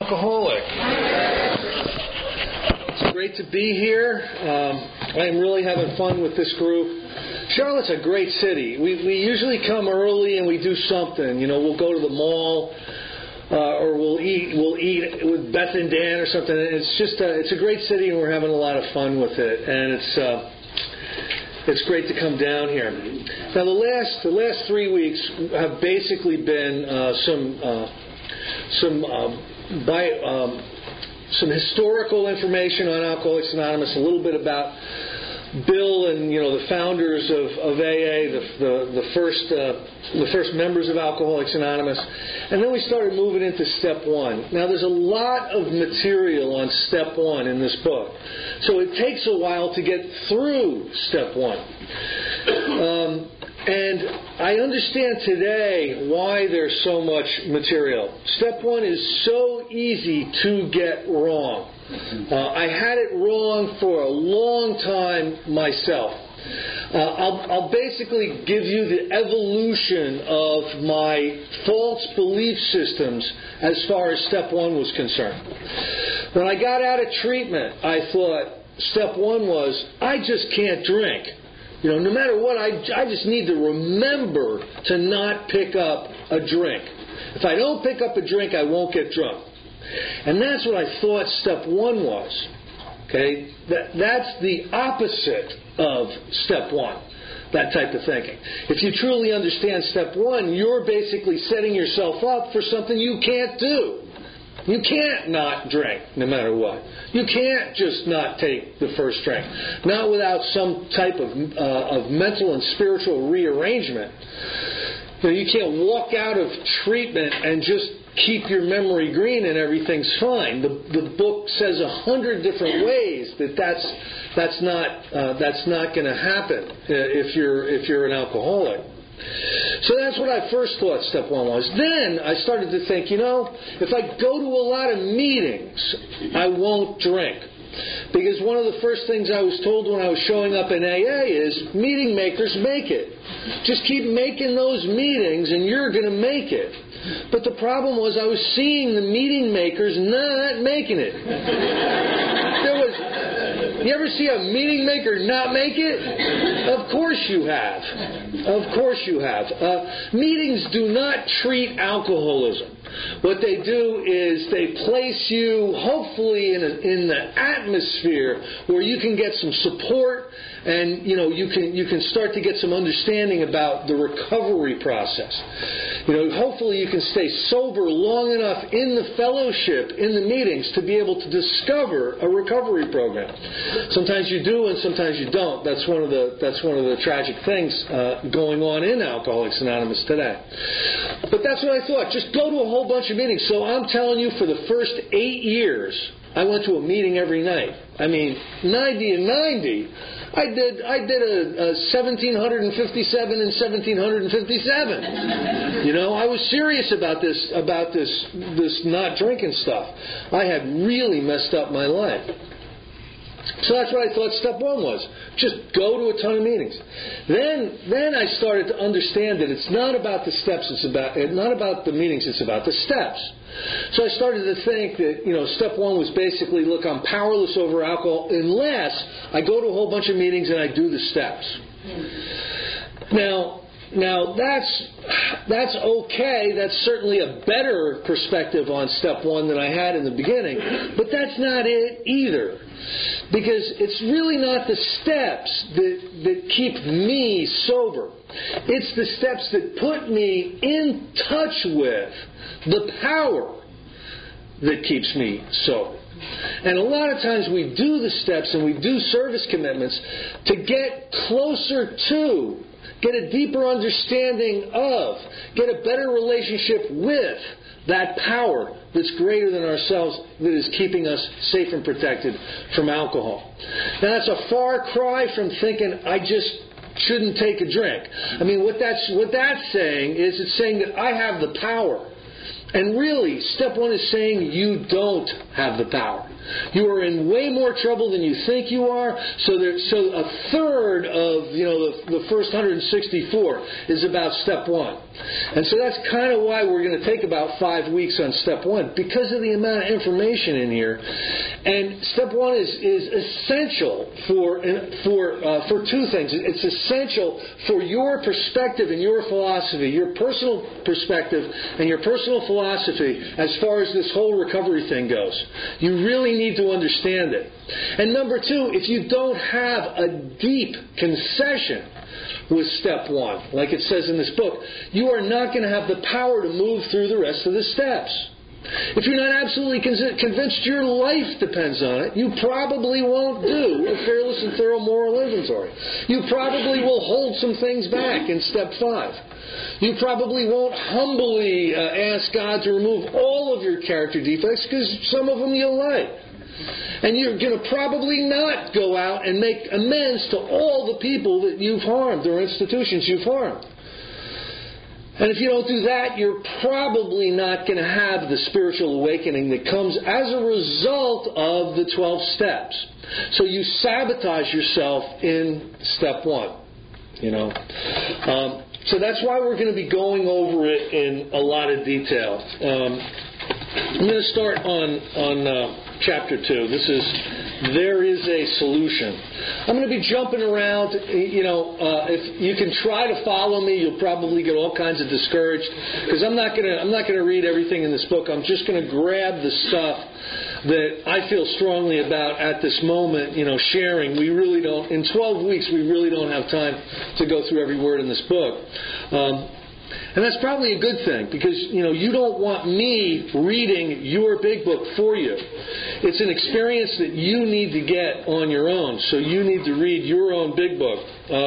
alcoholic. It's great to be here. I am really having fun with this group. Charlotte's a great city. We usually come early and we do something. We'll go to the mall or we'll eat with Beth and Dan or something. It's a great city and we're having a lot of fun with it. And it's great to come down here. Now the last 3 weeks have basically been some historical information on Alcoholics Anonymous, a little bit about Bill and the founders of AA, the first members of Alcoholics Anonymous, and then we started moving into Step 1. Now there's a lot of material on Step 1 in this book, so it takes a while to get through Step 1. And I understand today why there's so much material. Step 1 is so easy to get wrong. I had it wrong for a long time myself. I'll basically give you the evolution of my false belief systems as far as Step 1 was concerned. When I got out of treatment, I thought Step 1 was, I just can't drink. No matter what, I just need to remember to not pick up a drink. If I don't pick up a drink, I won't get drunk. And that's what I thought Step 1 was. Okay? That's the opposite of Step 1, that type of thinking. If you truly understand Step 1, you're basically setting yourself up for something you can't do. You can't not drink no matter what. You can't just not take the first drink. Not without some type of mental and spiritual rearrangement. You can't walk out of treatment and just keep your memory green and everything's fine. The book says 100 different ways that's not going to happen if you're an alcoholic. So that's what I first thought Step 1 was. Then I started to think, if I go to a lot of meetings, I won't drink. Because one of the first things I was told when I was showing up in AA is, meeting makers make it. Just keep making those meetings and you're going to make it. But the problem was I was seeing the meeting makers not making it. You ever see a meeting maker not make it? Of course you have. Of course you have. Meetings do not treat alcoholism. What they do is they place you, hopefully, in the atmosphere where you can get some support and you can start to get some understanding about the recovery process. Hopefully you can stay sober long enough in the fellowship, in the meetings, to be able to discover a recovery program. Sometimes you do and sometimes you don't. That's one of the tragic things going on in Alcoholics Anonymous today. But that's what I thought. Just go to a whole bunch of meetings. So I'm telling you, for the first 8 years, I went to a meeting every night. 90 and 90. I did a 1757 and 1757. I was serious about this not drinking stuff. I had really messed up my life. So that's what I thought Step 1 was. Just go to a ton of meetings. Then I started to understand that it's not about the steps, it's not about the meetings, it's about the steps. So I started to think that, Step 1 was basically, look, I'm powerless over alcohol unless I go to a whole bunch of meetings and I do the steps. Now that's okay. That's certainly a better perspective on Step 1 than I had in the beginning. But that's not it either. Because it's really not the steps that keep me sober. It's the steps that put me in touch with the power that keeps me sober. And a lot of times we do the steps and we do service commitments to get closer to, get a deeper understanding of, get a better relationship with that power that's greater than ourselves, that is keeping us safe and protected from alcohol. Now that's a far cry from thinking I just shouldn't take a drink. What that's saying is it's saying that I have the power. And really, Step 1 is saying you don't have the power. You are in way more trouble than you think you are. So a third of the first 164 is about Step 1. And so that's kind of why we're going to take about 5 weeks on step 1, because of the amount of information in here. And step 1 is essential for two things. It's essential for your perspective and your philosophy, your personal perspective and your personal philosophy as far as this whole recovery thing goes. You really need to understand it. And number 2, if you don't have a deep concession with step 1, like it says in this book, you are not going to have the power to move through the rest of the steps. If you're not absolutely convinced your life depends on it, you probably won't do a fearless and thorough moral inventory. You probably will hold some things back in step 5. You probably won't humbly ask God to remove all of your character defects, because some of them you'll like. And you're going to probably not go out and make amends to all the people that you've harmed or institutions you've harmed. And if you don't do that, you're probably not going to have the spiritual awakening that comes as a result of the 12 steps. So you sabotage yourself in step 1. So that's why we're going to be going over it in a lot of detail. I'm going to start on chapter 2. There is a solution. I'm going to be jumping around. If you can try to follow me, you'll probably get all kinds of discouraged, because I'm not going to read everything in this book. I'm just going to grab the stuff that I feel strongly about at this moment, sharing. We really don't, in 12 weeks, we really don't have time to go through every word in this book. And that's probably a good thing, because, you don't want me reading your big book for you. It's an experience that you need to get on your own, so you need to read your own big book.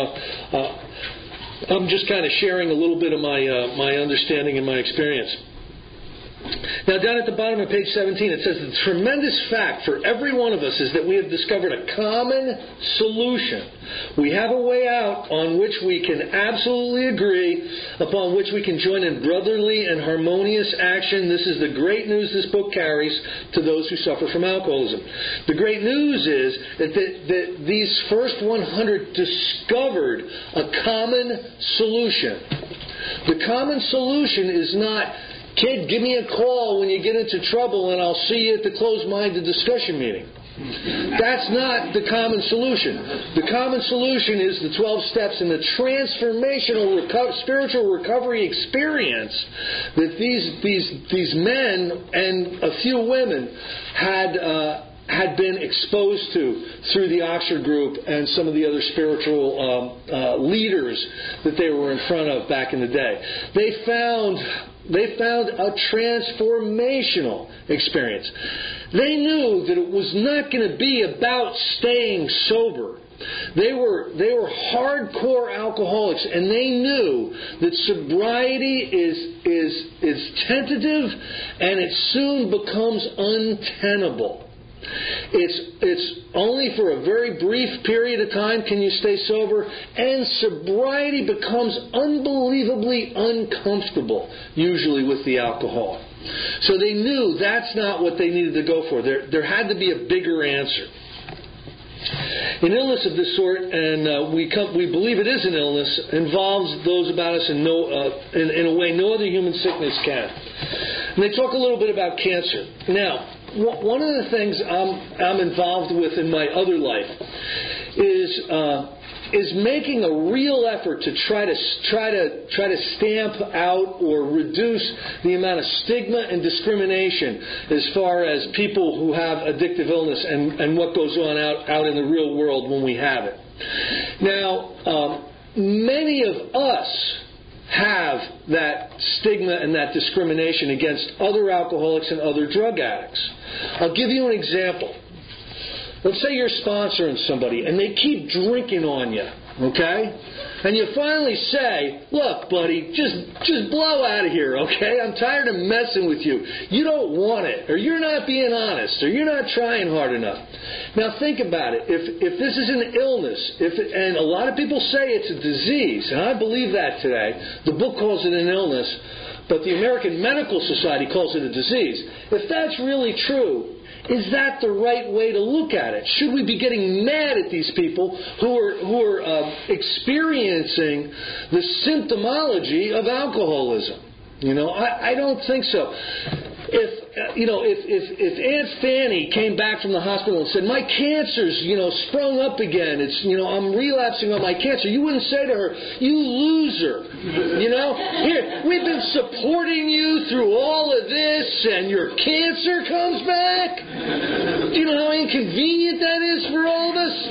I'm just kind of sharing a little bit of my understanding and my experience. Now, down at the bottom of page 17, it says, the tremendous fact for every one of us is that we have discovered a common solution. We have a way out on which we can absolutely agree, upon which we can join in brotherly and harmonious action. This is the great news this book carries to those who suffer from alcoholism. The great news is that these first 100 discovered a common solution. The common solution is not, kid, give me a call when you get into trouble and I'll see you at the closed-minded discussion meeting. That's not the common solution. The common solution is the 12 steps and the transformational spiritual recovery experience that these men and a few women had been exposed to through the Oxford group and some of the other spiritual leaders that they were in front of back in the day. They found a transformational experience. They knew that it was not going to be about staying sober. They were hardcore alcoholics, and they knew that sobriety is tentative, and it soon becomes untenable. It's only for a very brief period of time can you stay sober, and sobriety becomes unbelievably uncomfortable, usually with the alcohol. So they knew that's not what they needed to go for. There had to be a bigger answer. An illness of this sort, and we believe it is an illness, involves those about us in a way no other human sickness can. And they talk a little bit about cancer. Now, one of the things I'm involved with in my other life is making a real effort to try to stamp out or reduce the amount of stigma and discrimination as far as people who have addictive illness and what goes on out in the real world when we have it. Now, many of us have that stigma and that discrimination against other alcoholics and other drug addicts. I'll give you an example. Let's say you're sponsoring somebody and they keep drinking on you, okay? And you finally say, look, buddy, just blow out of here, okay? I'm tired of messing with you. You don't want it, or you're not being honest, or you're not trying hard enough. Now think about it. If this is an illness, and a lot of people say it's a disease, and I believe that today, the book calls it an illness, but the American Medical Society calls it a disease. If that's really true, is that the right way to look at it? Should we be getting mad at these people who are experiencing the symptomology of alcoholism? I don't think so. If Aunt Fanny came back from the hospital and said, my cancer's, sprung up again, I'm relapsing on my cancer, you wouldn't say to her, you loser. Here, we've been supporting you through all of this and your cancer comes back? Do you know how inconvenient that is for all of us?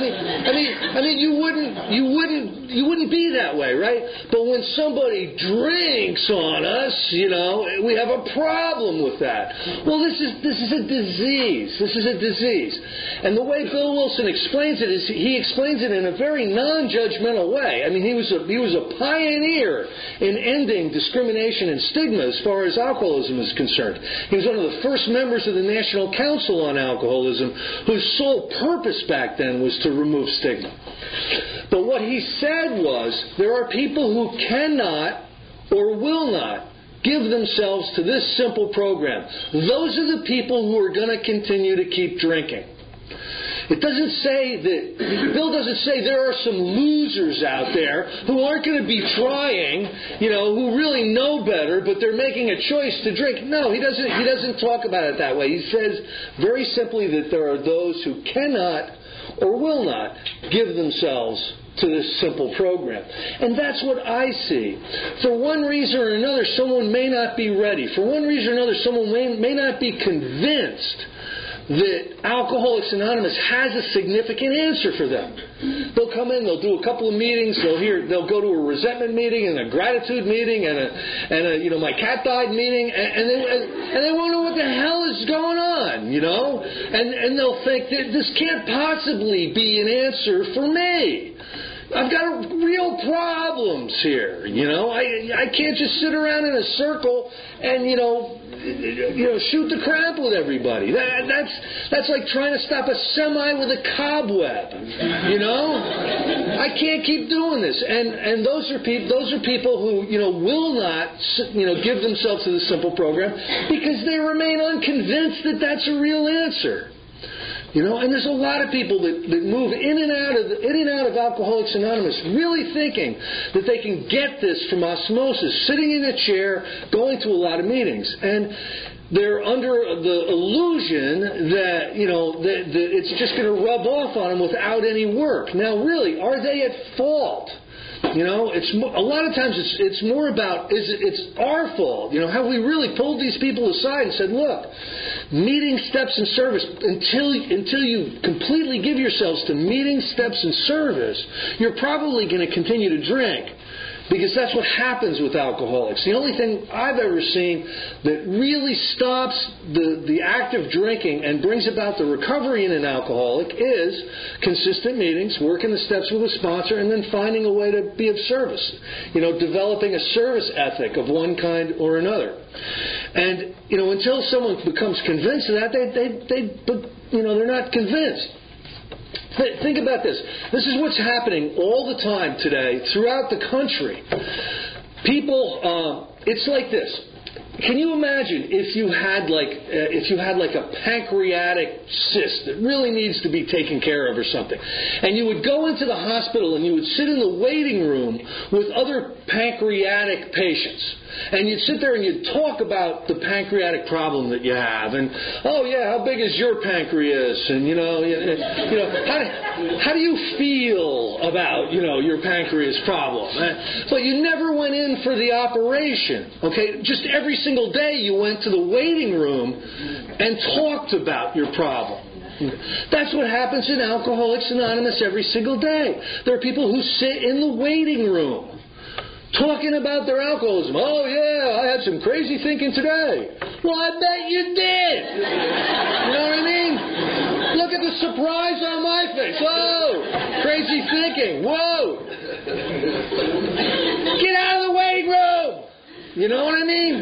You wouldn't be that way, right? But when somebody drinks on us, we have a problem with that. Well, this is a disease. This is a disease. And the way Bill Wilson explains it is he explains it in a very non-judgmental way. I mean, he was a pioneer in ending discrimination and stigma as far as alcoholism is concerned. He was one of the first members of the National Council on Alcoholism, whose sole purpose back then was to remove stigma. But what he said was, there are people who cannot or will not give themselves to this simple program. Those are the people who are going to continue to keep drinking. It doesn't say that, Bill doesn't say there are some losers out there who aren't going to be trying, who really know better, but they're making a choice to drink. No, he doesn't talk about it that way. He says very simply that there are those who cannot or will not give themselves to this simple program. And that's what I see. For one reason or another, someone may not be ready. For one reason or another, someone may not be convinced that Alcoholics Anonymous has a significant answer for them. They'll come in, they'll do a couple of meetings, they'll go to a resentment meeting and a gratitude meeting and a my cat died meeting, and they won't know what the hell is going on, and they'll think that this can't possibly be an answer for me. I've got real problems here, I can't just sit around in a circle and, shoot the crap with everybody. That's like trying to stop a semi with a cobweb, I can't keep doing this. And those are people who, will not, give themselves to the simple program because they remain unconvinced that that's a real answer. And there's a lot of people that move in and out of Alcoholics Anonymous really thinking that they can get this from osmosis, sitting in a chair, going to a lot of meetings. And they're under the illusion that, that it's just going to rub off on them without any work. Now, really, are they at fault? It's a lot of times it's more about it's our fault. Have we really pulled these people aside and said, look, meeting, steps, and service, until you completely give yourselves to meeting, steps, and service, you're probably going to continue to drink. Because that's what happens with alcoholics. The only thing I've ever seen that really stops the act of drinking and brings about the recovery in an alcoholic is consistent meetings, working the steps with a sponsor, and then finding a way to be of service. Developing a service ethic of one kind or another. And, until someone becomes convinced of that, they're not convinced. Think about this. This is what's happening all the time today throughout the country. People, it's like this. Can you imagine if you had like a pancreatic cyst that really needs to be taken care of or something, and you would go into the hospital and you would sit in the waiting room with other pancreatic patients, and you'd sit there and you'd talk about the pancreatic problem that you have, and oh yeah, how big is your pancreas, and how do you feel about your pancreas problem? But you never went in for the operation, okay? Just every single day you went to the waiting room and talked about your problem. That's what happens in Alcoholics Anonymous every single day. There are people who sit in the waiting room talking about their alcoholism. Oh yeah, I had some crazy thinking today. Well, I bet you did. You know what I mean? Look at the surprise on my face. Whoa, crazy thinking. Whoa. Get out of the waiting room. You know what I mean?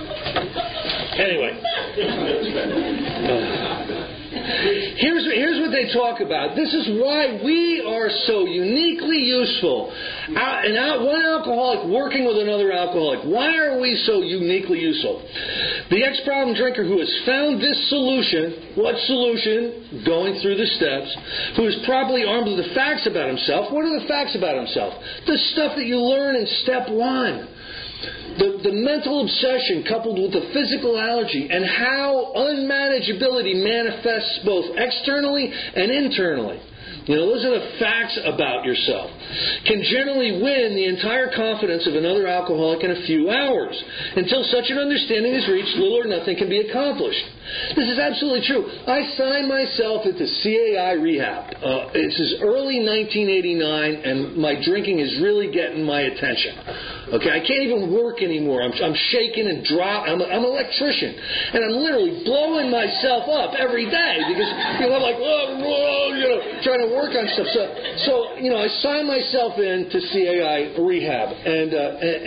Anyway. Here's what they talk about. This is why we are so uniquely useful. One alcoholic working with another alcoholic. Why are we so uniquely useful? The ex-problem drinker who has found this solution, what solution? Going through the steps, who is properly armed with the facts about himself. What are the facts about himself? The stuff that you learn in step 1. The mental obsession coupled with the physical allergy and how unmanageability manifests both externally and internally. Those are the facts about yourself. Can generally win the entire confidence of another alcoholic in a few hours. Until such an understanding is reached, little or nothing can be accomplished. This is absolutely true. I signed myself into CAI rehab. This is early 1989, and my drinking is really getting my attention. Okay, I can't even work anymore. I'm shaking and dropping. I'm an electrician, and I'm literally blowing myself up every day because I'm like, trying to work on stuff. So I signed myself in to CAI rehab, and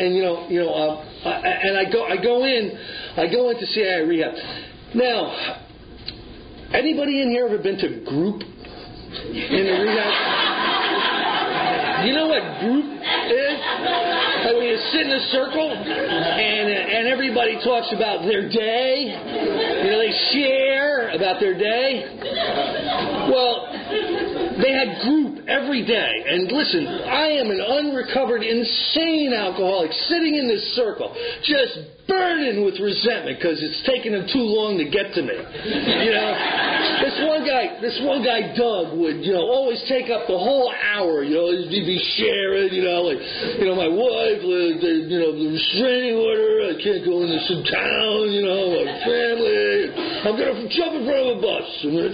I go into CAI rehab. Now, anybody in here ever been to group in the rehab? You know what group is? Like when you sit in a circle and everybody talks about their day. They share about their day. Well, they had group every day. And listen, I am an unrecovered, insane alcoholic sitting in this circle, just burning with resentment because it's taken them too long to get to me. This one guy, Doug, would always take up the whole hour. He'd be sharing. My wife, the restraining order. I can't go into some town. My family. I'm gonna jump in front of a bus.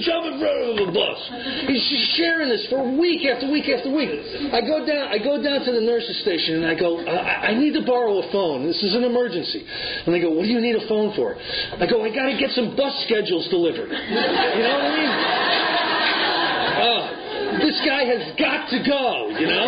He's sharing this for week after week after week. I go down to the nurse's station and I go, I need to borrow a phone. This is an emergency. And they go, what do you need a phone for? I go, I got to get some bus schedules delivered. You know what I mean? This guy has got to go,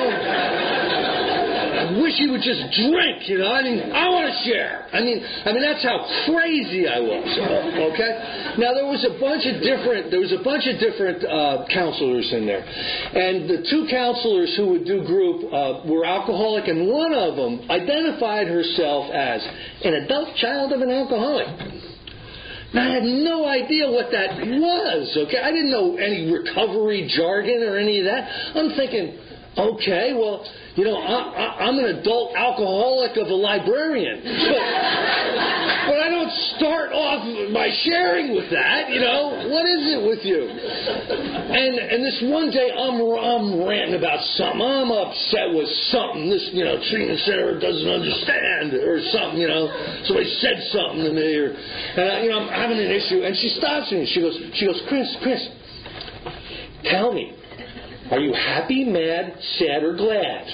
I wish he would just drink, I want to share. I mean, that's how crazy I was. Okay? Now, there was a bunch of different counselors in there. And the two counselors who would do group were alcoholic, and one of them identified herself as an adult child of an alcoholic. Now, I had no idea what that was, okay? I didn't know any recovery jargon or any of that. I'm thinking, okay, well, I'm an adult alcoholic of a librarian. But I don't start off by sharing with that, What is it with you? And this one day, I'm ranting about something. I'm upset with something. This, treatment center doesn't understand or something, Somebody said something to me and I'm having an issue. And she stops me and she goes, Chris, tell me. Are you happy, mad, sad, or glad?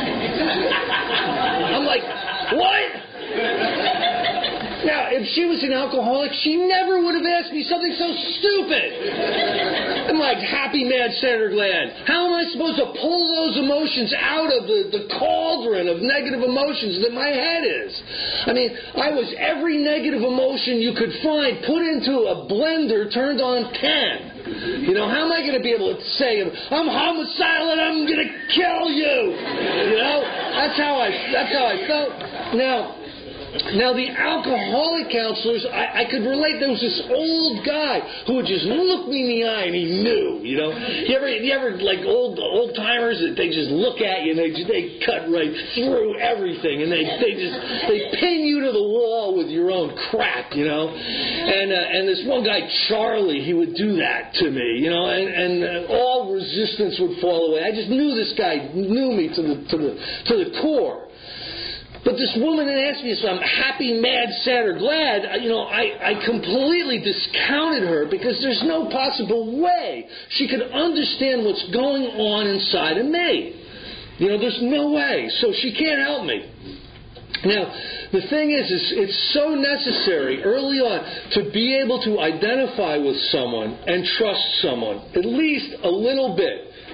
I'm like, what? Now, if she was an alcoholic, she never would have asked me something so stupid. I'm like, happy, mad, sad, or glad. How am I supposed to pull those emotions out of the cauldron of negative emotions that my head is? I mean, I was every negative emotion you could find put into a blender turned on 10. How am I going to be able to say, I'm homicidal and I'm going to kill you? That's how I felt. Now, the alcoholic counselors, I could relate. There was this old guy who would just look me in the eye and he knew, You ever like old timers that they just look at you and they cut right through everything and they pin you to the wall with your own crap, And this one guy, Charlie, he would do that to me, and all resistance would fall away. I just knew this guy knew me to the core. But this woman that asked me if I'm happy, mad, sad, or glad, I completely discounted her because there's no possible way she could understand what's going on inside of me. There's no way. So she can't help me. Now, the thing is it's so necessary early on to be able to identify with someone and trust someone, at least a little bit.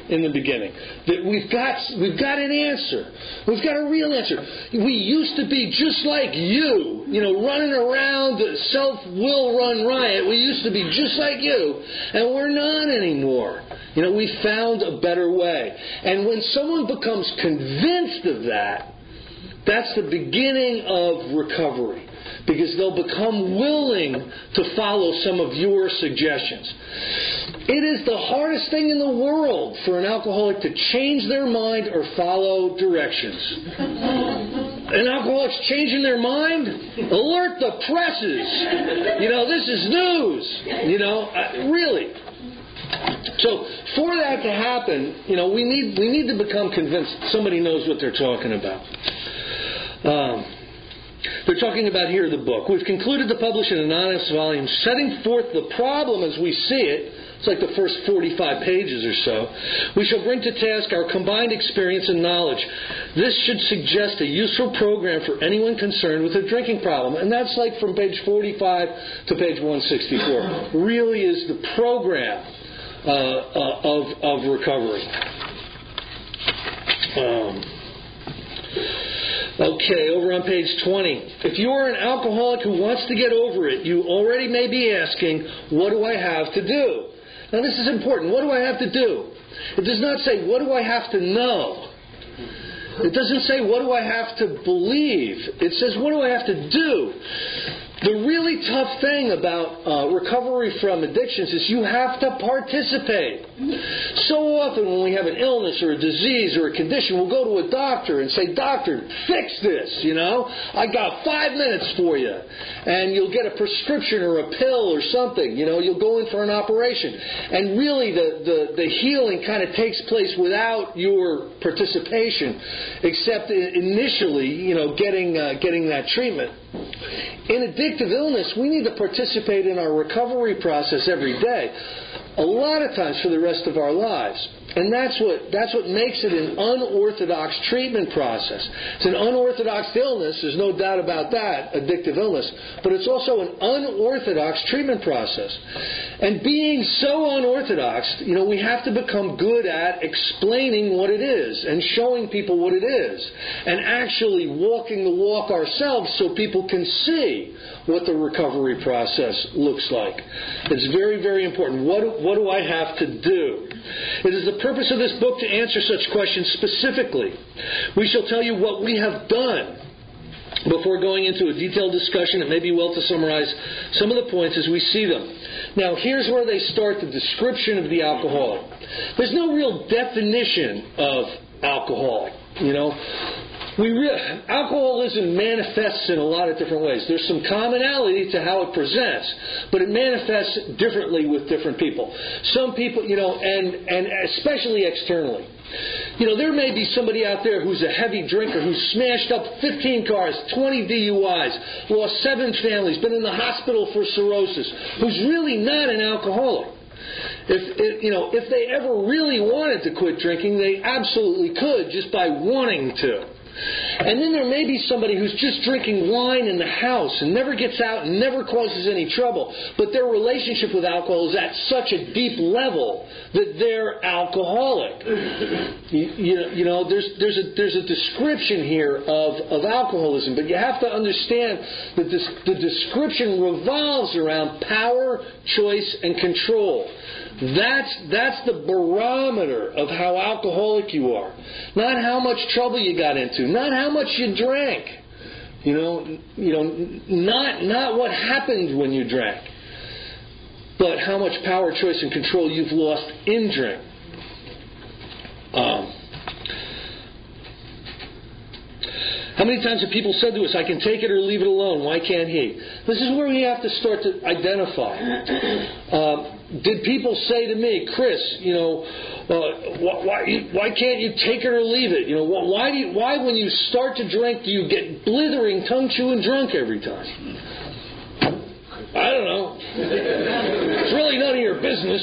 in the beginning. That we've got an answer. We've got a real answer. We used to be just like you, running around, self-will run riot. We used to be just like you, and we're not anymore. We found a better way. And when someone becomes convinced of that, that's the beginning of recovery. Because they'll become willing to follow some of your suggestions. It is the hardest thing in the world for an alcoholic to change their mind or follow directions. An alcoholic's changing their mind? Alert the presses! This is news! Really. So for that to happen, we need to become convinced somebody knows what they're talking about. They're talking about here the book. We've concluded to publish an anonymous volume setting forth the problem as we see it. It's like the first 45 pages or so. We shall bring to task our combined experience and knowledge. This should suggest a useful program for anyone concerned with a drinking problem. And that's like from page 45 to page 164. Really is the program of recovery. Okay, over on page 20. If you are an alcoholic who wants to get over it, you already may be asking, what do I have to do? Now this is important. What do I have to do? It does not say, what do I have to know? It doesn't say, what do I have to believe? It says, what do I have to do? The really tough thing about recovery from addictions is you have to participate. So often when we have an illness or a disease or a condition, we'll go to a doctor and say, doctor, fix this, I got 5 minutes for you. And you'll get a prescription or a pill or something. You'll go in for an operation. And really the healing kind of takes place without your participation, except initially, getting that treatment. In addictive illness, we need to participate in our recovery process every day, a lot of times for the rest of our lives. And that's what makes it an unorthodox treatment process. It's an unorthodox illness, there's no doubt about that, addictive illness, but it's also an unorthodox treatment process. And being so unorthodox, we have to become good at explaining what it is and showing people what it is and actually walking the walk ourselves so people can see what the recovery process looks like. It's very, very important. What do I have to do? It is the purpose of this book to answer such questions specifically. We shall tell you what we have done before going into a detailed discussion. It may be well to summarize some of the points as we see them. Now, here's where they start the description of the alcoholic. There's no real definition of alcoholic, Alcoholism manifests in a lot of different ways. There's some commonality to how it presents, but it manifests differently with different people. Some people, and especially externally. There may be somebody out there who's a heavy drinker, who's smashed up 15 cars, 20 DUIs, lost 7 families, been in the hospital for cirrhosis, who's really not an alcoholic. If they ever really wanted to quit drinking, they absolutely could just by wanting to. And then there may be somebody who's just drinking wine in the house and never gets out and never causes any trouble, but their relationship with alcohol is at such a deep level that they're alcoholic. There's a description here of alcoholism, but you have to understand that the description revolves around power, choice, and control. That's the barometer of how alcoholic you are. Not how much trouble you got into. Not how much you drank. Not what happened when you drank. But how much power, choice, and control you've lost in drink. How many times have people said to us, I can take it or leave it alone. Why can't he? This is where we have to start to identify. Did people say to me, Chris, why can't you take it or leave it? Why when you start to drink do you get blithering, tongue-chewing drunk every time? I don't know. It's really none of your business. business.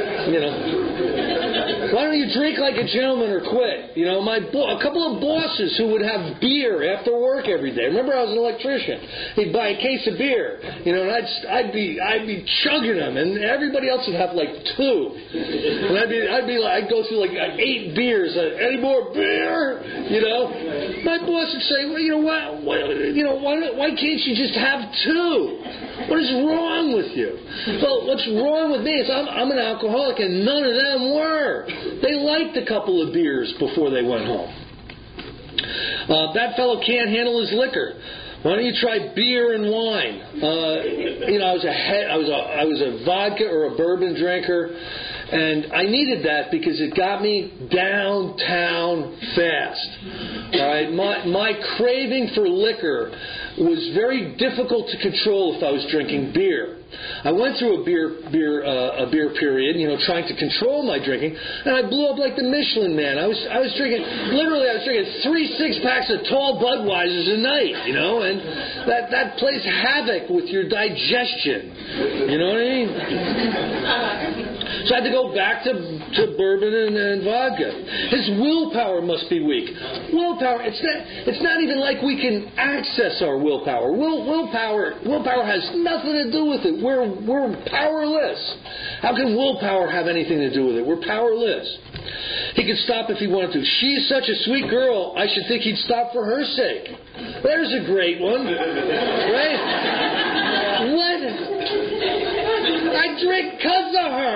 Why don't you drink like a gentleman or quit? A couple of bosses who would have beer after work every day. Remember, I was an electrician. He'd buy a case of beer, and I'd be chugging them, and everybody else would have like 2, and I'd go through like 8 beers. Any more beer? My boss would say, why can't you just have 2? What is wrong with you? Well, what's wrong with me is I'm an alcoholic, and none of them were. They liked a couple of beers before they went home. That fellow can't handle his liquor. Why don't you try beer and wine? I was a vodka or a bourbon drinker, and I needed that because it got me downtown fast. All right, my craving for liquor was very difficult to control if I was drinking beer. I went through a beer period, trying to control my drinking, and I blew up like the Michelin Man. I was drinking 3 6-packs of tall Budweisers a night, and that plays havoc with your digestion. You know what I mean? So I had to go back to bourbon and vodka. His willpower must be weak. Willpower, it's not even like we can access our willpower. Willpower has nothing to do with it. We're powerless. How can willpower have anything to do with it? We're powerless. He could stop if he wanted to. She's such a sweet girl, I should think he'd stop for her sake. There's a great one. Right? What? I drink because of her.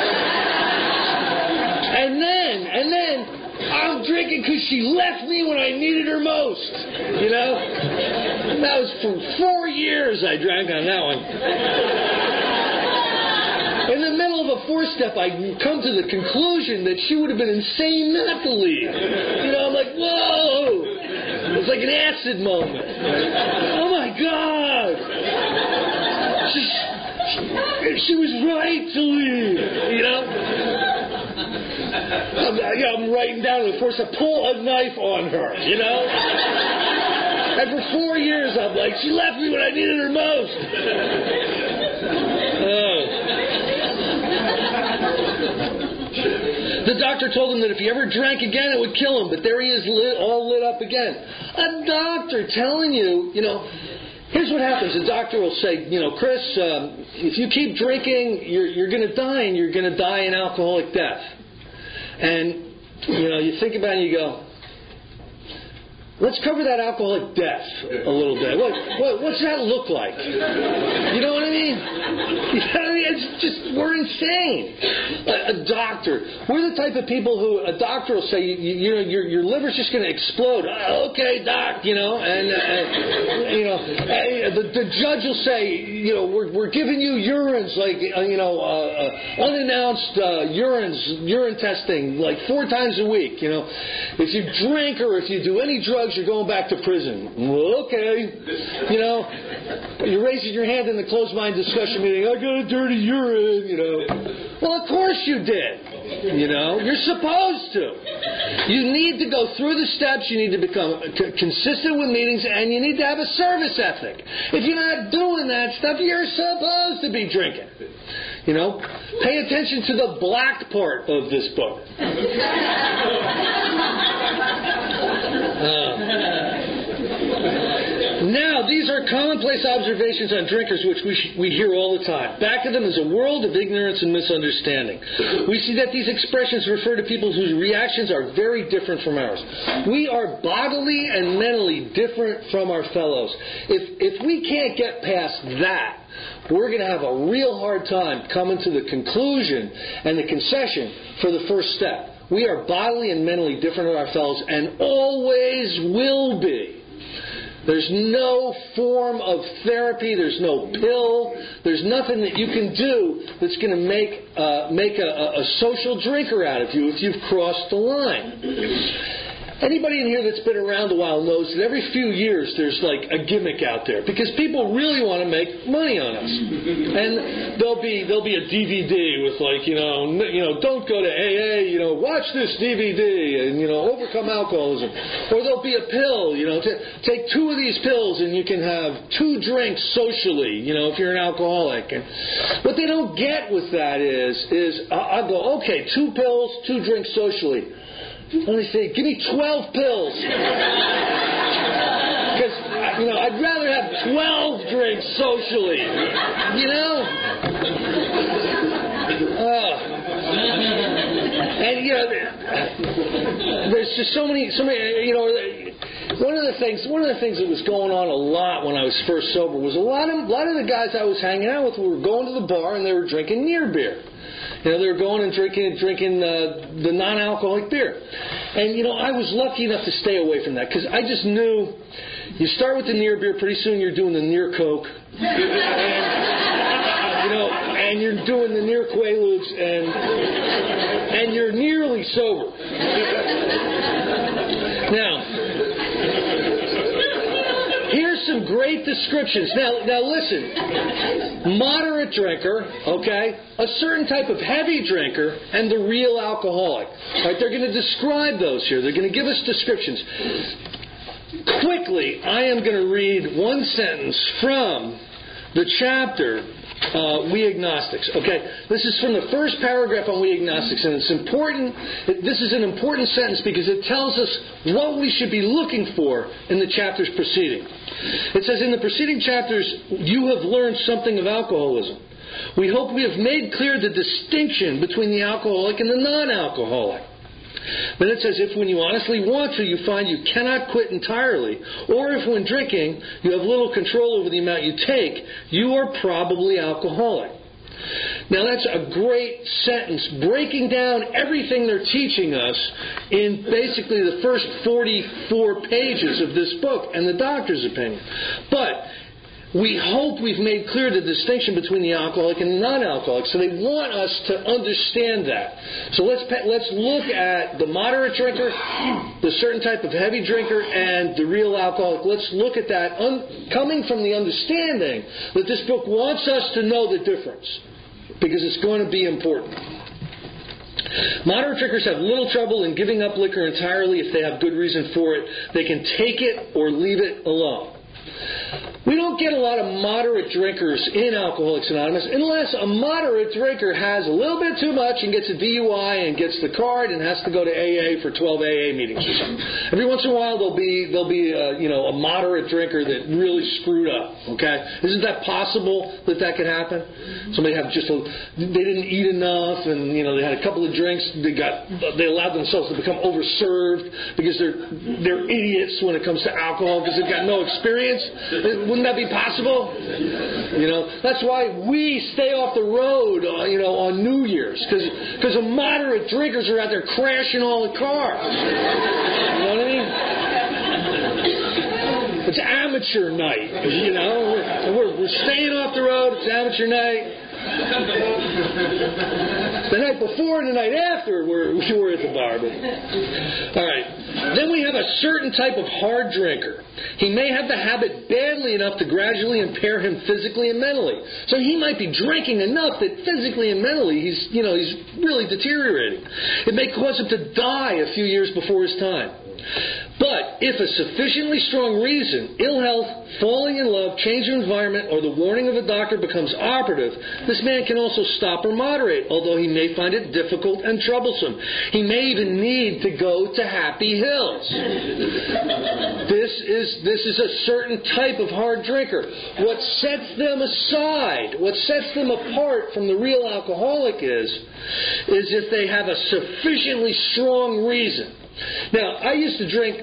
And then I'm drinking because she left me when I needed her most. That was for 4 years I drank on that one. In the middle of a 4-step, I come to the conclusion that she would have been insane not to leave. I'm like, whoa! It's like an acid moment. Oh my God! She was right to leave. I'm writing down, of course, I pull a knife on her. And for 4 years, I'm like, she left me when I needed her most. The doctor told him that if he ever drank again, it would kill him. But there he is, all lit up again. A doctor telling you, here's what happens. The doctor will say, Chris, if you keep drinking, you're going to die, and you're going to die an alcoholic death. And, you think about it and you go, let's cover that alcoholic death a little bit. What's that look like? You know what I mean? It's just, we're insane. A doctor. We're the type of people who a doctor will say, your liver's just going to explode. Okay, doc, and the judge will say, we're giving you urines, like, unannounced urine testing, like 4 times a week. If you drink or if you do any drugs, you're going back to prison. Well, okay. You're raising your hand in the closed mind discussion meeting. I got a dirty urine, Well, of course you did. You're supposed to. You need to go through the steps. You need to become consistent with meetings, and you need to have a service ethic. If you're not doing that stuff, you're supposed to be drinking. Pay attention to the black part of this book. Now, these are commonplace observations on drinkers which we hear all the time. Back of them is a world of ignorance and misunderstanding. We see that these expressions refer to people whose reactions are very different from ours. We are bodily and mentally different from our fellows. If we can't get past that, we're going to have a real hard time coming to the conclusion and the concession for the first step. We are bodily and mentally different from our fellows and always will be. There's no form of therapy. There's no pill. There's nothing that you can do that's going to make a social drinker out of you if you've crossed the line. Anybody in here that's been around a while knows that every few years there's like a gimmick out there because people really want to make money on us. And there'll be a DVD with like, don't go to AA, watch this DVD and, overcome alcoholism. Or there'll be a pill, take 2 of these pills and you can have 2 drinks socially, if you're an alcoholic. And what they don't get with that is I'll go, okay, 2 pills, 2 drinks socially. And they say, give me 12 pills. Because, I'd rather have 12 drinks socially. And, there's just so many, one of the things that was going on a lot when I was first sober was a lot of the guys I was hanging out with were going to the bar and they were drinking near beer. They were going and drinking the non-alcoholic beer. And, I was lucky enough to stay away from that because I just knew you start with the near beer, pretty soon you're doing the near Coke. And you're doing the near Quaaludes and you're nearly sober. Now, here's some great descriptions. Now listen. Moderate drinker, okay? A certain type of heavy drinker, and the real alcoholic. All right, they're going to describe those here. They're going to give us descriptions. Quickly, I am going to read one sentence from the chapter, We Agnostics. Okay, this is from the first paragraph on We Agnostics, and it's important. This is an important sentence because it tells us what we should be looking for in the chapters preceding. It says, in the preceding chapters, you have learned something of alcoholism. We hope we have made clear the distinction between the alcoholic and the non-alcoholic. Then it says, if when you honestly want to, you find you cannot quit entirely, or if when drinking you have little control over the amount you take, you are probably alcoholic. Now that's a great sentence, breaking down everything they're teaching us in basically the first 44 pages of this book and the doctor's opinion. But we hope we've made clear the distinction between the alcoholic and the non-alcoholic. So they want us to understand that. So let's look at the moderate drinker, the certain type of heavy drinker, and the real alcoholic. Let's look at that coming from the understanding that this book wants us to know the difference, because it's going to be important. Moderate drinkers have little trouble in giving up liquor entirely if they have good reason for it. They can take it or leave it alone. We don't get a lot of moderate drinkers in Alcoholics Anonymous unless a moderate drinker has a little bit too much and gets a DUI and gets the card and has to go to AA for 12 AA meetings or something. Every once in a while there'll be a moderate drinker that really screwed up. Okay, isn't that possible that could happen? Somebody they didn't eat enough and they had a couple of drinks. They allowed themselves to become overserved because they're idiots when it comes to alcohol because they've got no experience. Wouldn't that be possible? That's why we stay off the road, on New Year's, because the moderate drinkers are out there crashing all the cars. You know what I mean? It's amateur night. We're staying off the road. It's amateur night. The night before and the night after, we were at the bar. All right. Then we have a certain type of hard drinker. He may have the habit badly enough to gradually impair him physically and mentally. So he might be drinking enough that physically and mentally he's really deteriorating. It may cause him to die a few years before his time. But if a sufficiently strong reason, ill health, falling in love, change of environment, or the warning of a doctor becomes operative, this man can also stop or moderate, although he may find it difficult and troublesome. He may even need to go to Happy Hills. This is a certain type of hard drinker. What sets them aside, what sets them apart from the real alcoholic is if they have a sufficiently strong reason. Now, I used to drink,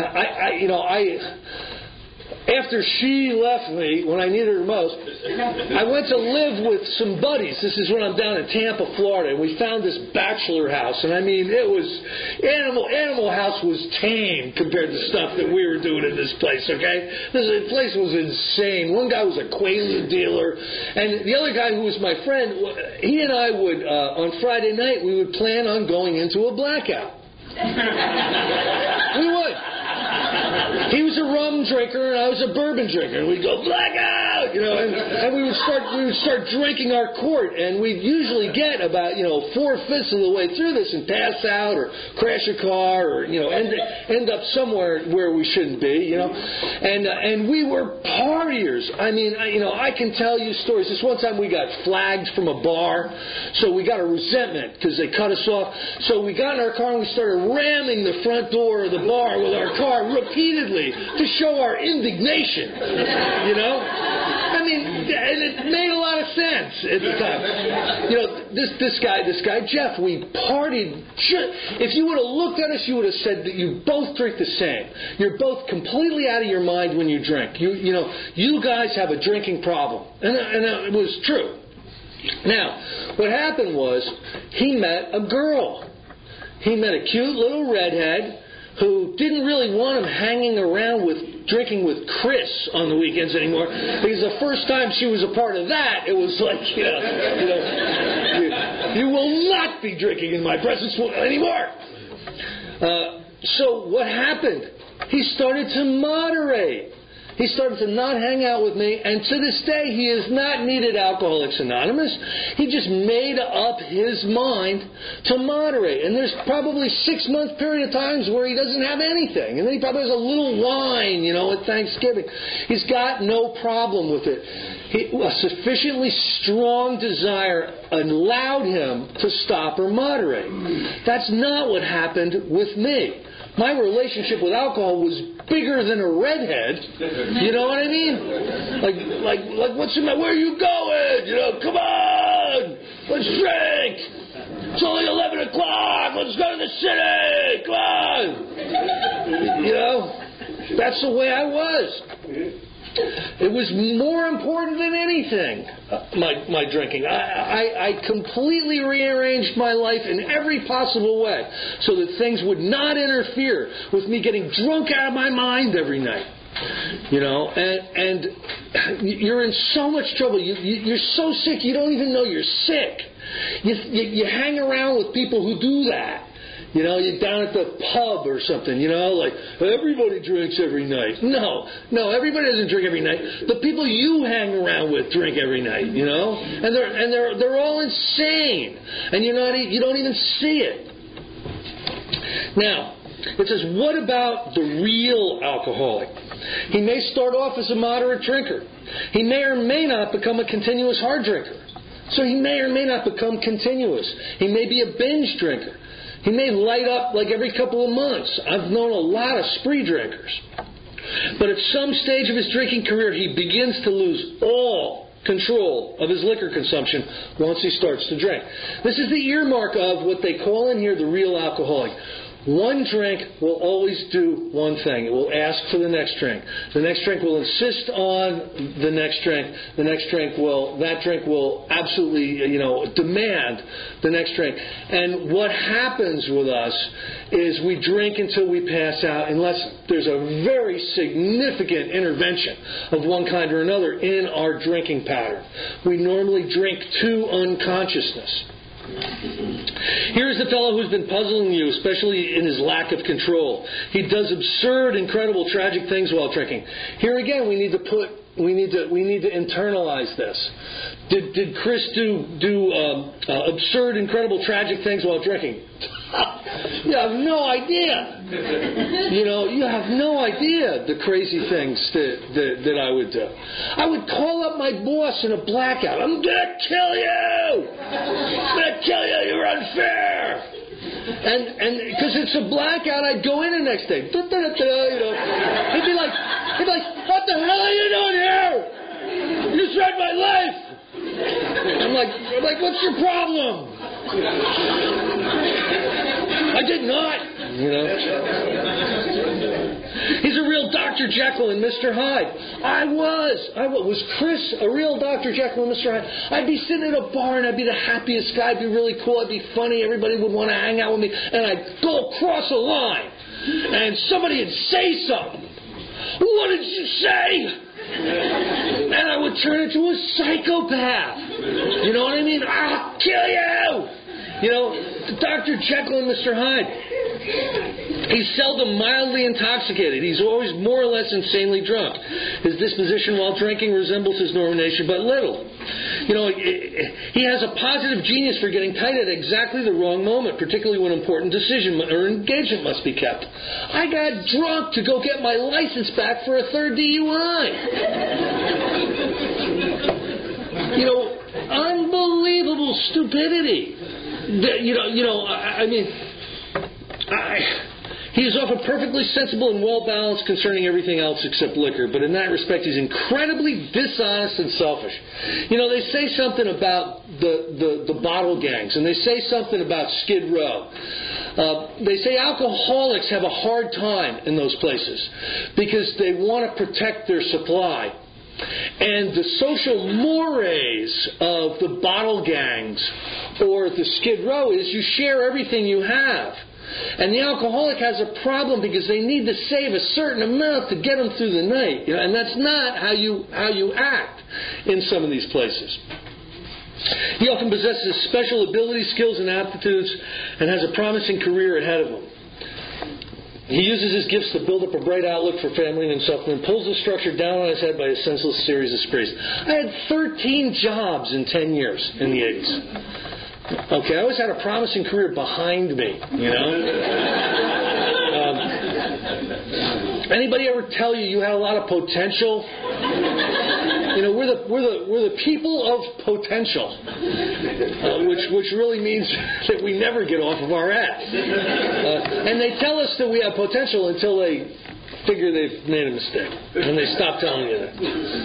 after she left me, when I needed her most, I went to live with some buddies. This is when I'm down in Tampa, Florida, and we found this bachelor house. And I mean, it was, Animal House was tame compared to stuff that we were doing in this place, okay? This place was insane. One guy was a Quaalude dealer, and the other guy who was my friend, he and I would, on Friday night, we would plan on going into a blackout. We would. He was a rum drinker and I was a bourbon drinker, and we'd go blackout, and we would start drinking our quart, and we'd usually get about 4/5 of the way through this and pass out or crash a car or end up somewhere where we shouldn't be, and we were partiers. I mean, I can tell you stories. This one time we got flagged from a bar, so we got a resentment because they cut us off. So we got in our car and we started ramming the front door of the bar with our car repeatedly to show our indignation, I mean, and it made a lot of sense at the time. This guy Jeff, we partied. If you would have looked at us, you would have said that you both drink the same. You're both completely out of your mind when you drink. You guys have a drinking problem, and it was true. Now, what happened was he met a girl. He met a cute little redhead who didn't really want him hanging around drinking with Chris on the weekends anymore, because the first time she was a part of that, it was like, you will not be drinking in my presence anymore. So what happened? He started to moderate. He started to not hang out with me, and to this day, he has not needed Alcoholics Anonymous. He just made up his mind to moderate. And there's probably 6-month period of times where he doesn't have anything. And then he probably has a little wine, at Thanksgiving. He's got no problem with it. A sufficiently strong desire allowed him to stop or moderate. That's not what happened with me. My relationship with alcohol was bigger than a redhead. You know what I mean? Like what's in my? Where are you going? Come on, let's drink. It's only 11 o'clock. Let's go to the city. Come on. That's the way I was. It was more important than anything, my drinking. I completely rearranged my life in every possible way so that things would not interfere with me getting drunk out of my mind every night. And you're in so much trouble. You're so sick you don't even know you're sick. You hang around with people who do that. You're down at the pub or something, like everybody drinks every night. No, everybody doesn't drink every night. The people you hang around with drink every night, and they're all insane, and you don't even see it. Now, it says, what about the real alcoholic? He may start off as a moderate drinker. He may or may not become a continuous hard drinker. So he may or may not become continuous. He may be a binge drinker. He may light up like every couple of months. I've known a lot of spree drinkers. But at some stage of his drinking career, he begins to lose all control of his liquor consumption once he starts to drink. This is the earmark of what they call in here the real alcoholic. One drink will always do one thing. It will ask for the next drink. The next drink will insist on the next drink. That drink will absolutely, demand the next drink. And what happens with us is we drink until we pass out unless there's a very significant intervention of one kind or another in our drinking pattern. We normally drink to unconsciousness. Here's the fellow who's been puzzling you, especially in his lack of control. He does absurd, incredible, tragic things while drinking. Here again, we need to internalize this. Did Chris do absurd, incredible, tragic things while drinking? You have no idea. You have no idea the crazy things that I would do. I would call up my boss in a blackout. I'm gonna kill you. I'm gonna kill you. You're unfair. And because it's a blackout, I'd go in the next day. He'd be like, what the hell are you doing here? You saved my life. I'm like, what's your problem? I did not, He's a real Dr. Jekyll and Mr. Hyde. I was Chris a real Dr. Jekyll and Mr. Hyde? I'd be sitting at a bar and I'd be the happiest guy. I'd be really cool. I'd be funny. Everybody would want to hang out with me. And I'd go across a line and somebody would say something. What did you say? And I would turn into a psychopath. You know what I mean? I'll kill you! Dr. Jekyll and Mr. Hyde. He's seldom mildly intoxicated. He's always more or less insanely drunk. His disposition while drinking resembles his normal nature but little. He has a positive genius for getting tight at exactly the wrong moment, particularly when important decision or engagement must be kept. I got drunk to go get my license back for a third DUI. Unbelievable stupidity. He is often perfectly sensible and well-balanced concerning everything else except liquor, but in that respect he's incredibly dishonest and selfish. They say something about the bottle gangs, and they say something about Skid Row. They say alcoholics have a hard time in those places because they want to protect their supply. And the social mores of the bottle gangs or the Skid Row is you share everything you have. And the alcoholic has a problem because they need to save a certain amount to get them through the night. And that's not how you act in some of these places. He often possesses special abilities, skills, and aptitudes and has a promising career ahead of him. He uses his gifts to build up a bright outlook for family and himself and pulls the structure down on his head by a senseless series of sprees. I had 13 jobs in 10 years in the 80s. Okay, I always had a promising career behind me, Anybody ever tell you had a lot of potential? We're the people of potential, which really means that we never get off of our ass. And they tell us that we have potential until they figure they've made a mistake, and they stop telling you that.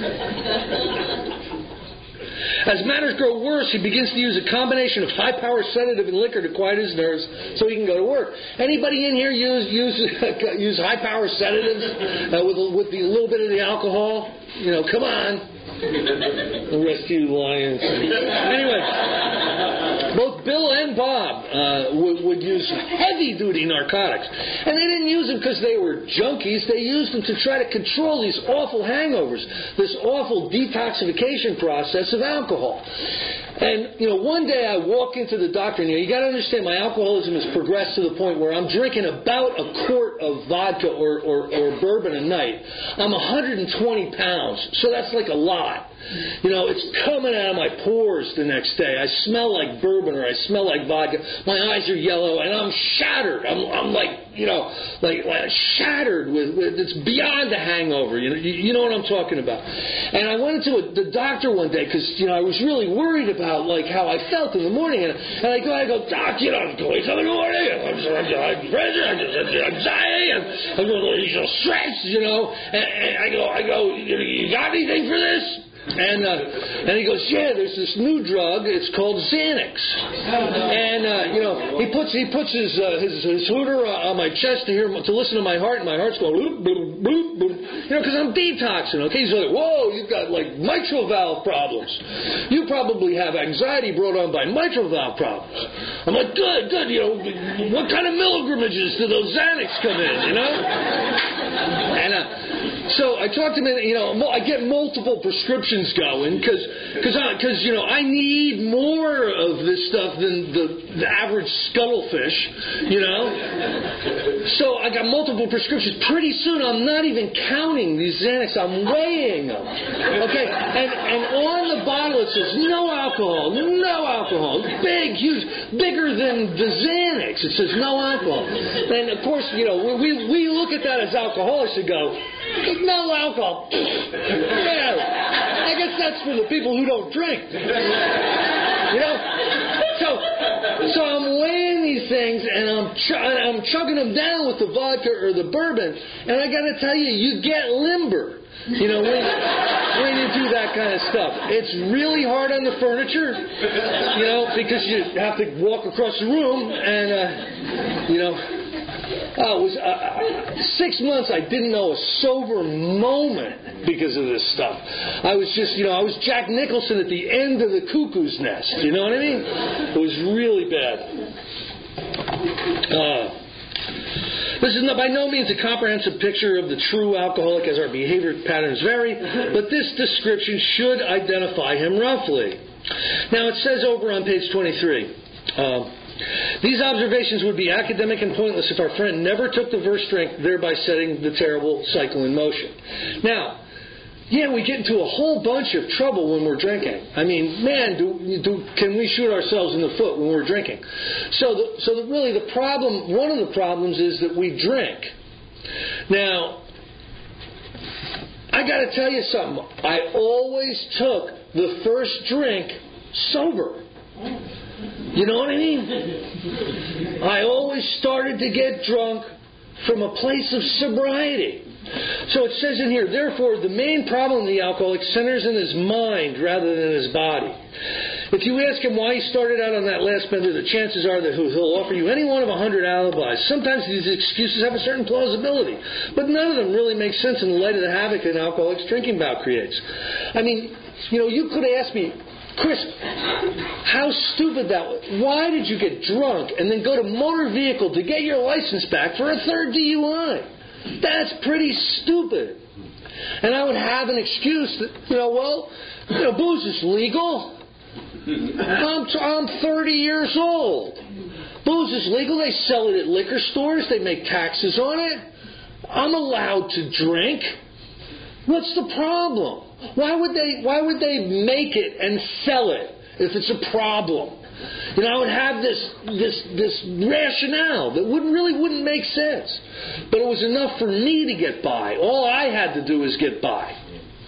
As matters grow worse, he begins to use a combination of high-power sedative and liquor to quiet his nerves so he can go to work. Anybody in here use high-power sedatives with the little bit of the alcohol? Come on. The rescue lions. Anyway, both Bill and Bob would use heavy-duty narcotics. And they didn't use them because they were junkies. They used them to try to control these awful hangovers, this awful detoxification process of alcohol. And, one day I walk into the doctor, and you got to understand my alcoholism has progressed to the point where I'm drinking about a quart of vodka or bourbon a night. I'm 120 pounds, so that's like a lot. It's coming out of my pores the next day. I smell like bourbon or I smell like vodka. My eyes are yellow and I'm shattered. I'm like shattered with it's beyond a hangover. You know what I'm talking about. And I went into the doctor one day because I was really worried about how I felt in the morning. And I go, Doc, I'm going in the morning. I'm pressure, I'm anxiety, I'm stressed, And I go, you got anything for this? And he goes, yeah, there's this new drug. It's called Xanax. And he puts his hooter on my chest to listen to my heart, and my heart's going bloop, bloop, bloop, bloop. Because I'm detoxing. Okay, he's like, whoa, you've got mitral valve problems. You probably have anxiety brought on by mitral valve problems. I'm like, good. What kind of milligramages do those Xanax come in? And so I talked to him, and I get multiple prescriptions going because I need more of this stuff than the average scuttlefish, So I got multiple prescriptions. Pretty soon I'm not even counting these Xanax. I'm weighing them. Okay, and on the bottle it says no alcohol. Big, huge, bigger than the Xanax. It says no alcohol. And of course, we look at that as alcoholics and go, no alcohol. I guess that's for the people who don't drink. So I'm weighing these things and I'm chugging them down with the vodka or the bourbon, and I got to tell you, you get limber. When you do that kind of stuff. It's really hard on the furniture, because you have to walk across the room and, it was 6 months I didn't know a sober moment because of this stuff. I was just, I was Jack Nicholson at the end of the Cuckoo's Nest. You know what I mean? It was really bad. This is by no means a comprehensive picture of the true alcoholic, as our behavior patterns vary, but this description should identify him roughly. Now it says over on page 23, These observations would be academic and pointless if our friend never took the first drink, thereby setting the terrible cycle in motion. Now, yeah, we get into a whole bunch of trouble when we're drinking. I mean, man, can we shoot ourselves in the foot when we're drinking? Really the problem, one of the problems is that we drink. Now, I got to tell you something. I always took the first drink sober. You know what I mean? I always started to get drunk from a place of sobriety. So it says in here, therefore, the main problem of the alcoholic centers in his mind rather than his body. If you ask him why he started out on that last bender, the chances are that he'll offer you any one of 100 alibis. Sometimes these excuses have a certain plausibility, but none of them really make sense in the light of the havoc an alcoholic's drinking bout creates. I mean, you could ask me, Chris, how stupid that was. Why did you get drunk and then go to motor vehicle to get your license back for a third DUI? That's pretty stupid. And I would have an excuse that, booze is legal. I'm 30 years old. Booze is legal. They sell it at liquor stores. They make taxes on it. I'm allowed to drink. What's the problem? Why would they make it and sell it if it's a problem? I would have this rationale that wouldn't make sense. But it was enough for me to get by. All I had to do was get by.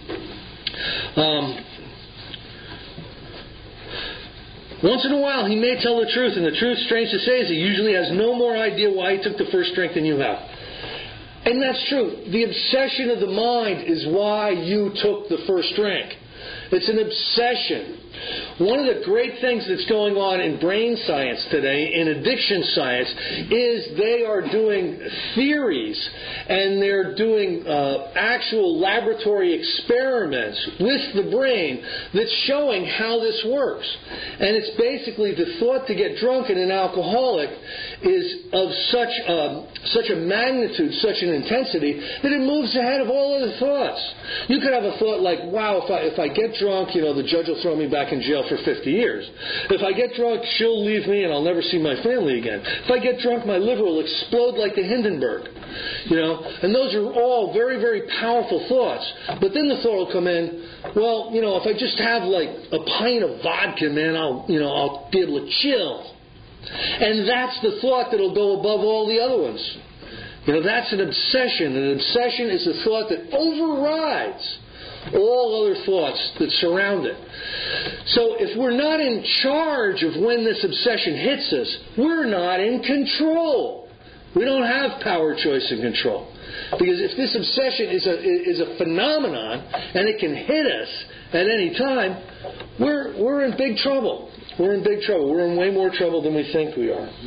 Once in a while, he may tell the truth, and the truth, strange to say, is he usually has no more idea why he took the first drink than you have. And that's true. The obsession of the mind is why you took the first drink. It's an obsession. One of the great things that's going on in brain science today, in addiction science, is they are doing theories and they're doing actual laboratory experiments with the brain that's showing how this works. And it's basically the thought to get drunk in an alcoholic is of such a magnitude, such an intensity, that it moves ahead of all other thoughts. You could have a thought like, wow, if I get drunk, the judge will throw me back in jail for 50 years. If I get drunk, she'll leave me and I'll never see my family again. If I get drunk, my liver will explode like the Hindenburg. And those are all very, very powerful thoughts. But then the thought will come in, well, if I just have like a pint of vodka, man, I'll be able to chill. And that's the thought that'll go above all the other ones. That's an obsession. An obsession is a thought that overrides all other thoughts that surround it. So if we're not in charge of when this obsession hits us, we're not in control. We don't have power, choice, and control. Because if this obsession is a phenomenon and it can hit us at any time, we're in big trouble. We're in big trouble. We're in way more trouble than we think we are.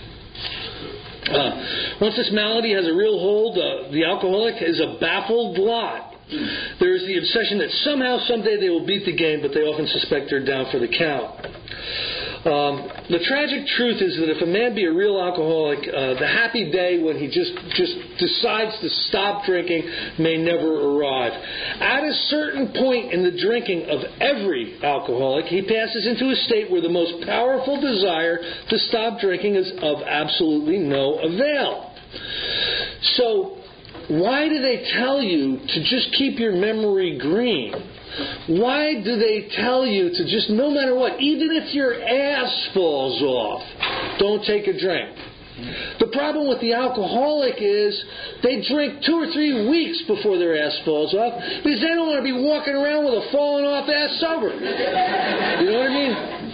Once this malady has a real hold, the alcoholic is a baffled lot. There is the obsession that somehow, someday they will beat the game, but they often suspect they're down for the count. The tragic truth is that if a man be a real alcoholic, the happy day when he just decides to stop drinking may never arrive. At a certain point in the drinking of every alcoholic, he passes into a state where the most powerful desire to stop drinking is of absolutely no avail. So, why do they tell you to just keep your memory green? Why do they tell you to just, no matter what, even if your ass falls off, don't take a drink? The problem with the alcoholic is they drink 2 or 3 weeks before their ass falls off because they don't want to be walking around with a falling off ass sober. You know what I mean?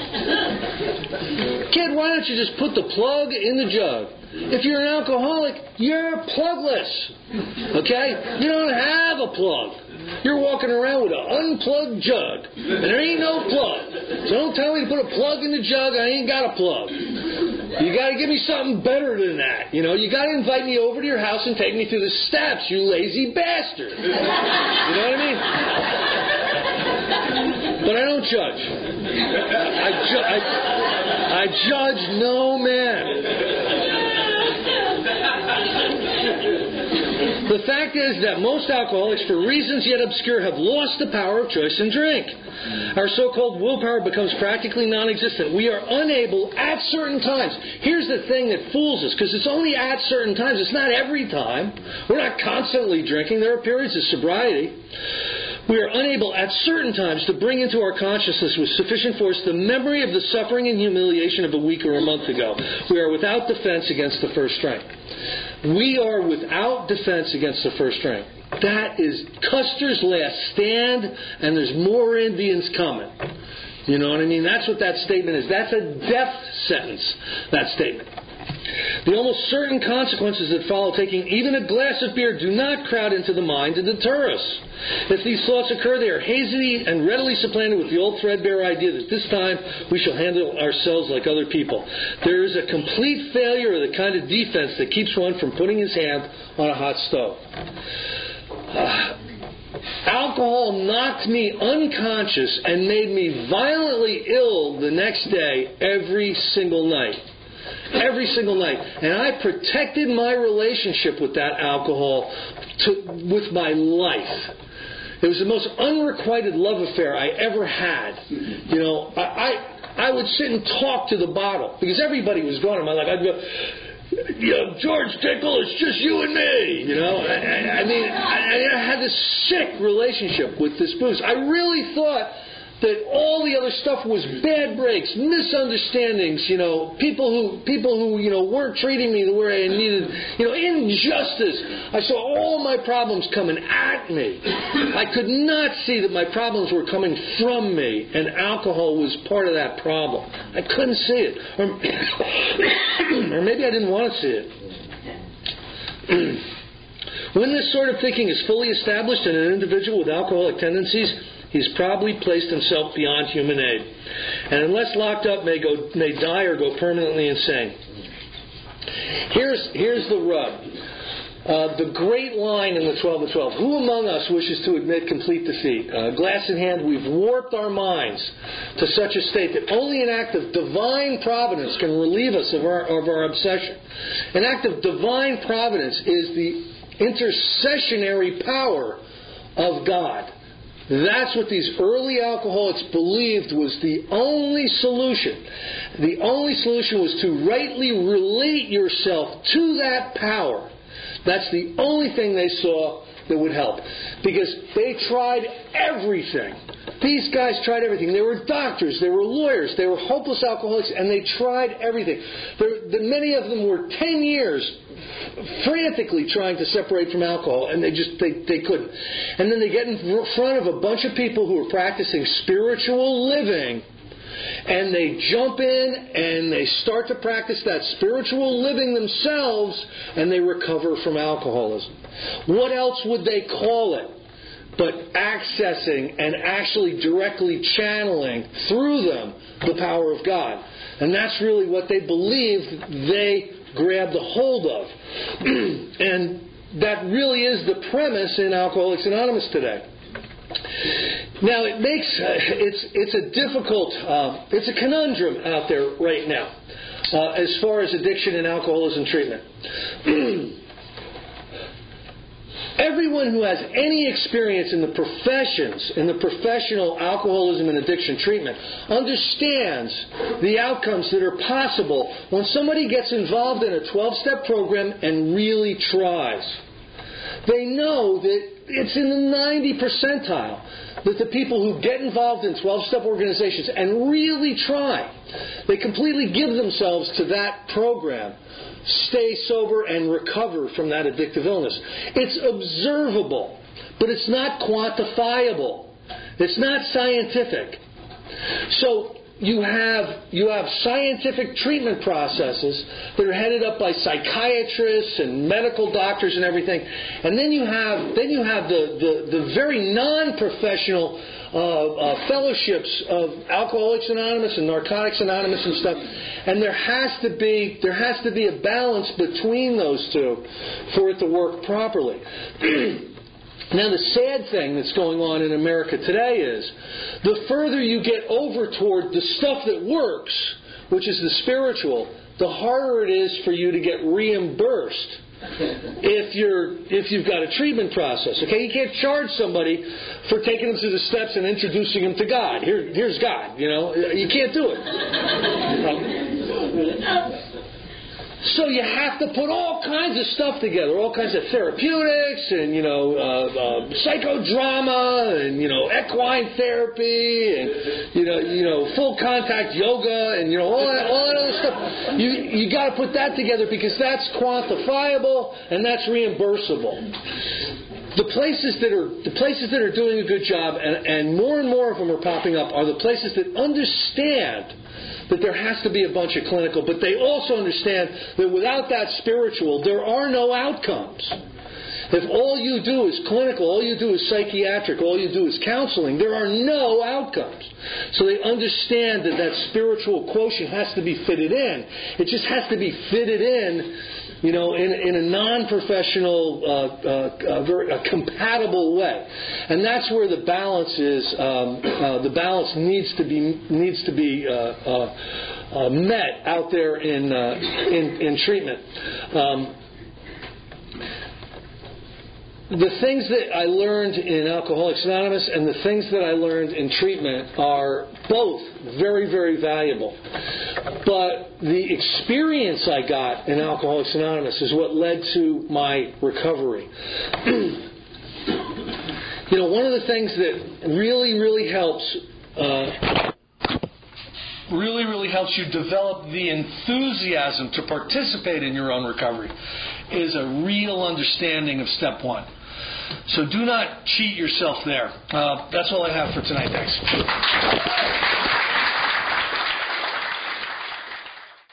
Kid, why don't you just put the plug in the jug? If you're an alcoholic, you're plugless. Okay? You don't have a plug. You're walking around with an unplugged jug. And there ain't no plug. So don't tell me to put a plug in the jug. I ain't got a plug. You got to give me something better than that. You got to invite me over to your house and take me through the steps, you lazy bastard. You know what I mean? But I don't judge. I judge no man. The fact is that most alcoholics, for reasons yet obscure, have lost the power of choice in drink. Our so-called willpower becomes practically non-existent. We are unable at certain times. Here's the thing that fools us, because it's only at certain times. It's not every time. We're not constantly drinking. There are periods of sobriety. We are unable at certain times to bring into our consciousness with sufficient force the memory of the suffering and humiliation of a week or a month ago. We are without defense against the first strength. We are without defense against the first strength. That is Custer's last stand, and there's more Indians coming. You know what I mean? That's what that statement is. That's a death sentence, that statement. The almost certain consequences that follow taking even a glass of beer do not crowd into the mind to deter us. If these thoughts occur, they are hazy and readily supplanted with the old threadbare idea that this time we shall handle ourselves like other people. There is a complete failure of the kind of defense that keeps one from putting his hand on a hot stove. Alcohol knocked me unconscious and made me violently ill the next day every single night. Every single night. And I protected my relationship with that alcohol with my life. It was the most unrequited love affair I ever had. You know, I would sit and talk to the bottle because everybody was gone in my life. I'd go, you know, George Tickle, it's just you and me. You know, I had this sick relationship with this booze. I really thought that all the other stuff was bad breaks, misunderstandings, you know, people who you know weren't treating me the way I needed, you know, injustice. I saw all my problems coming at me. I could not see that my problems were coming from me, and alcohol was part of that problem. I couldn't see it, or maybe I didn't want to see it. When this sort of thinking is fully established in an individual with alcoholic tendencies, he's probably placed himself beyond human aid, and unless locked up, may die or go permanently insane. Here's the rub. The great line in the 12 of 12. Who among us wishes to admit complete defeat? Glass in hand, we've warped our minds to such a state that only an act of divine providence can relieve us of our obsession. An act of divine providence is the intercessionary power of God. That's what these early alcoholics believed was the only solution. The only solution was to rightly relate yourself to that power. That's the only thing they saw that would help. Because they tried everything. These guys tried everything. They were doctors, they were lawyers, they were hopeless alcoholics, and they tried everything. Many of them were 10 years frantically trying to separate from alcohol, and they couldn't. And then they get in front of a bunch of people who are practicing spiritual living, and they jump in and they start to practice that spiritual living themselves, and they recover from alcoholism. What else would they call it but accessing and actually directly channeling through them the power of God? And that's really what they believed they grabbed a hold of. And that really is the premise in Alcoholics Anonymous today. Now, it's a difficult, it's a conundrum out there right now as far as addiction and alcoholism treatment. Everyone who has any experience in the professions, in the professional alcoholism and addiction treatment, understands the outcomes that are possible when somebody gets involved in a 12-step program and really tries. They know that it's in the 90 percentile that the people who get involved in 12-step organizations and really try, they completely give themselves to that program, stay sober and recover from that addictive illness. It's observable, but it's not quantifiable. It's not scientific. So you have scientific treatment processes that are headed up by psychiatrists and medical doctors and everything, and then you have the very non-professional fellowships of Alcoholics Anonymous and Narcotics Anonymous and stuff, and there has to be a balance between those two for it to work properly. Now, the sad thing that's going on in America today is the further you get over toward the stuff that works, which is the spiritual, the harder it is for you to get reimbursed if you've got a treatment process. Okay, you can't charge somebody for taking them through the steps and introducing them to God. Here's God. You can't do it. So you have to put all kinds of stuff together, all kinds of therapeutics and psychodrama and equine therapy and full contact yoga and all that other stuff. You got to put that together because that's quantifiable and that's reimbursable. The places that are doing a good job, and more of them are popping up, are the places that understand that there has to be a bunch of clinical, but they also understand that without that spiritual, there are no outcomes. If all you do is clinical, all you do is psychiatric, all you do is counseling, there are no outcomes. So they understand that spiritual quotient has to be fitted in. It just has to be fitted in in a non-professional, compatible way, and that's where the balance is. The balance needs to be met out there in treatment. The things that I learned in Alcoholics Anonymous and the things that I learned in treatment are both very, very valuable. But the experience I got in Alcoholics Anonymous is what led to my recovery. One of the things that really helps you develop the enthusiasm to participate in your own recovery is a real understanding of step one. So do not cheat yourself there. That's all I have for tonight. Thanks.